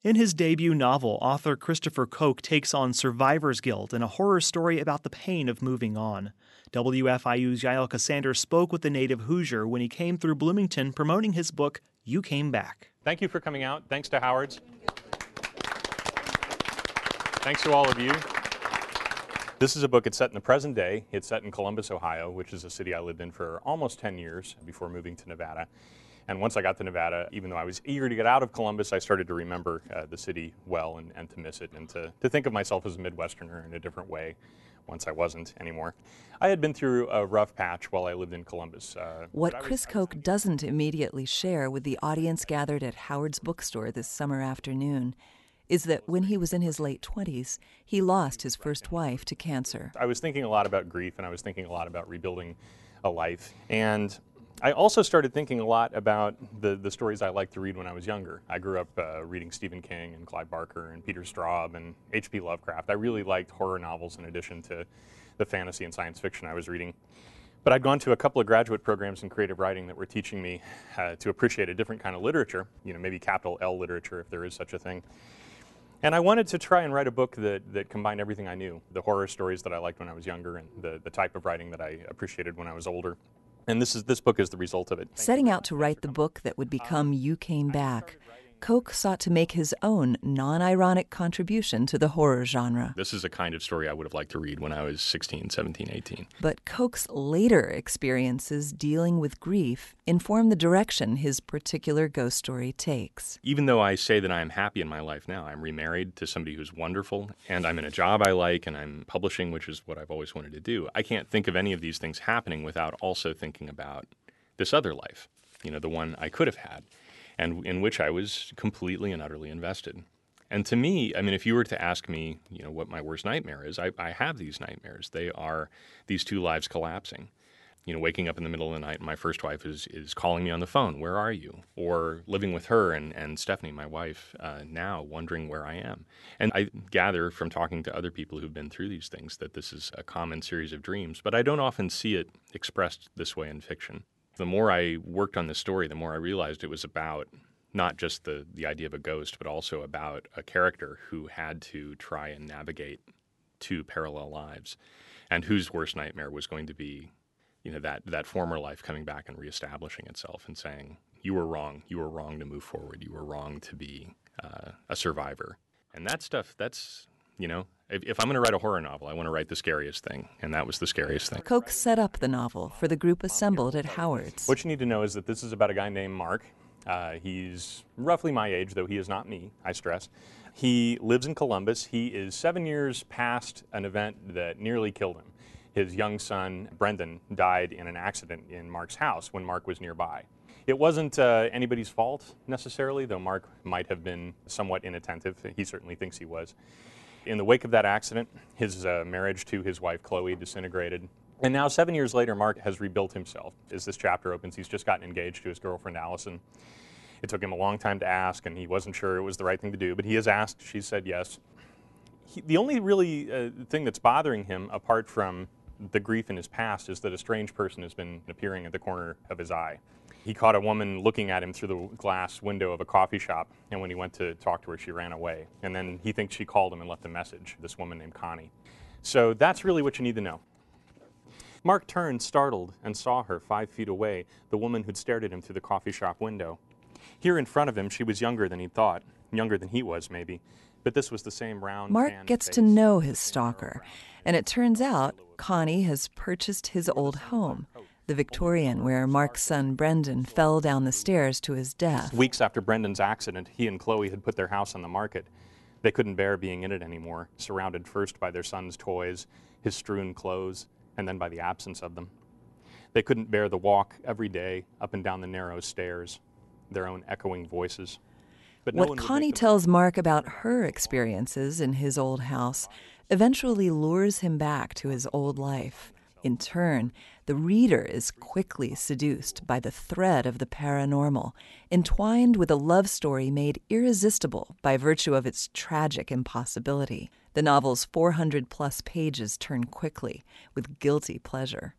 In his debut novel, author Christopher Koch takes on survivor's guilt in a horror story about the pain of moving on. WFIU's Yael Cassander spoke with the native Hoosier when he came through Bloomington promoting his book, You Came Back. Thank you for coming out. Thanks to Howard's. Thanks to all of you. This is a book. It's set in the present day. It's set in Columbus, Ohio, which is a city I lived in for almost 10 years before moving to Nevada. And once I got to Nevada, even though I was eager to get out of Columbus, I started to remember the city well and to miss it and to think of myself as a Midwesterner in a different way once I wasn't anymore. I had been through a rough patch while I lived in Columbus. What Chris Koch doesn't immediately share with the audience gathered at Howard's bookstore this summer afternoon is that when he was in his late 20s, he lost his first wife to cancer. I was thinking a lot about grief, and I was thinking a lot about rebuilding a life. And I also started thinking a lot about the stories I liked to read when I was younger. I grew up reading Stephen King and Clive Barker and Peter Straub and H.P. Lovecraft. I really liked horror novels in addition to the fantasy and science fiction I was reading. But I'd gone to a couple of graduate programs in creative writing that were teaching me to appreciate a different kind of literature, maybe capital L literature if there is such a thing. And I wanted to try and write a book that combined everything I knew, the horror stories that I liked when I was younger and the type of writing that I appreciated when I was older. And this book is the result of it. Setting out to write the book that would become You Came Back, Koch sought to make his own non-ironic contribution to the horror genre. This is a kind of story I would have liked to read when I was 16, 17, 18. But Koch's later experiences dealing with grief inform the direction his particular ghost story takes. Even though I say that I am happy in my life now, I'm remarried to somebody who's wonderful, and I'm in a job I like, and I'm publishing, which is what I've always wanted to do. I can't think of any of these things happening without also thinking about this other life, the one I could have had, and in which I was completely and utterly invested. And to me, if you were to ask me, what my worst nightmare is, I have these nightmares. They are these two lives collapsing. Waking up in the middle of the night and my first wife is calling me on the phone, "Where are you?" Or living with her and Stephanie, my wife, now wondering where I am. And I gather from talking to other people who've been through these things that this is a common series of dreams, but I don't often see it expressed this way in fiction. The more I worked on this story, the more I realized it was about not just the idea of a ghost, but also about a character who had to try and navigate two parallel lives and whose worst nightmare was going to be, that former life coming back and reestablishing itself and saying, you were wrong to move forward, you were wrong to be a survivor. And that stuff, that's, if I'm going to write a horror novel, I want to write the scariest thing, and that was the scariest thing. Koch set up the novel for the group assembled at Howard's. What you need to know is that this is about a guy named Mark. He's roughly my age, though he is not me, I stress. He lives in Columbus. He is 7 years past an event that nearly killed him. His young son, Brendan, died in an accident in Mark's house when Mark was nearby. It wasn't anybody's fault, necessarily, though Mark might have been somewhat inattentive. He certainly thinks he was. In the wake of that accident, his marriage to his wife, Chloe, disintegrated. And now, 7 years later, Mark has rebuilt himself. As this chapter opens, he's just gotten engaged to his girlfriend, Allison. It took him a long time to ask, and he wasn't sure it was the right thing to do, but he has asked. She said yes. The only really thing that's bothering him, apart from the grief in his past, is that a strange person has been appearing at the corner of his eye. He caught a woman looking at him through the glass window of a coffee shop, and when he went to talk to her, she ran away. And then he thinks she called him and left a message, this woman named Connie. So that's really what you need to know. Mark turned, startled, and saw her 5 feet away, the woman who'd stared at him through the coffee shop window. Here in front of him, she was younger than he'd thought, younger than he was, maybe. But this was the same round, Mark gets to know his stalker, and it turns out Connie has purchased his old home, the Victorian where Mark's son Brendan fell down the stairs to his death. Weeks after Brendan's accident, he and Chloe had put their house on the market. They couldn't bear being in it anymore, surrounded first by their son's toys, his strewn clothes, and then by the absence of them. They couldn't bear the walk every day up and down the narrow stairs, their own echoing voices. But what Connie tells Mark about her experiences in his old house eventually lures him back to his old life. In turn, the reader is quickly seduced by the thread of the paranormal, entwined with a love story made irresistible by virtue of its tragic impossibility. The novel's 400-plus pages turn quickly, with guilty pleasure.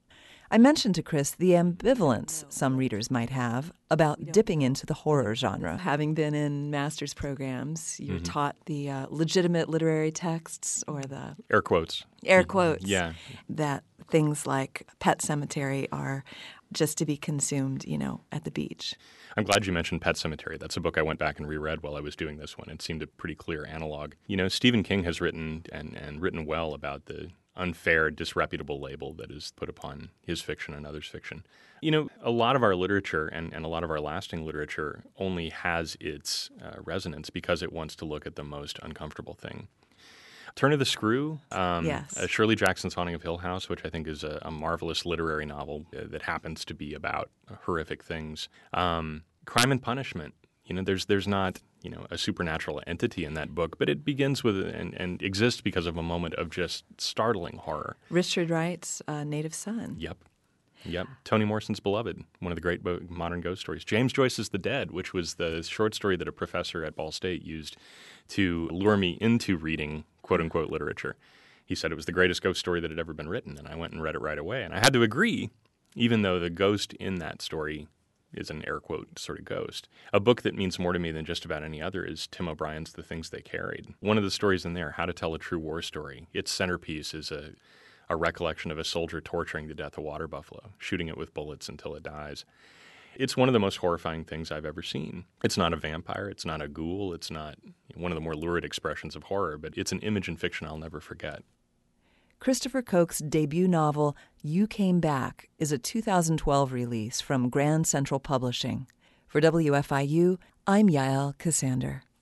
I mentioned to Chris the ambivalence some readers might have about dipping into the horror genre. Having been in master's programs, you're taught the legitimate literary texts or the Air quotes. Air quotes. Yeah. That things like Pet Sematary are just to be consumed, at the beach. I'm glad you mentioned Pet Sematary. That's a book I went back and reread while I was doing this one. It seemed a pretty clear analog. Stephen King has written and written well about the unfair, disreputable label that is put upon his fiction and others' fiction. A lot of our literature and a lot of our lasting literature only has its resonance because it wants to look at the most uncomfortable thing. Turn of the Screw, Yes. Shirley Jackson's Haunting of Hill House, which I think is a marvelous literary novel that happens to be about horrific things. Crime and Punishment. There's not a supernatural entity in that book, but it begins with and exists because of a moment of just startling horror. Richard Wright's Native Son. Yep. Toni Morrison's Beloved, one of the great modern ghost stories. James Joyce's The Dead, which was the short story that a professor at Ball State used to lure me into reading quote-unquote literature. He said it was the greatest ghost story that had ever been written, and I went and read it right away. And I had to agree, even though the ghost in that story is an air quote sort of ghost. A book that means more to me than just about any other is Tim O'Brien's The Things They Carried. One of the stories in there, How to Tell a True War Story, its centerpiece is a recollection of a soldier torturing to death a water buffalo, shooting it with bullets until it dies. It's one of the most horrifying things I've ever seen. It's not a vampire, it's not a ghoul, it's not one of the more lurid expressions of horror, but it's an image in fiction I'll never forget. Christopher Koch's debut novel, You Came Back, is a 2012 release from Grand Central Publishing. For WFIU, I'm Yael Ksander.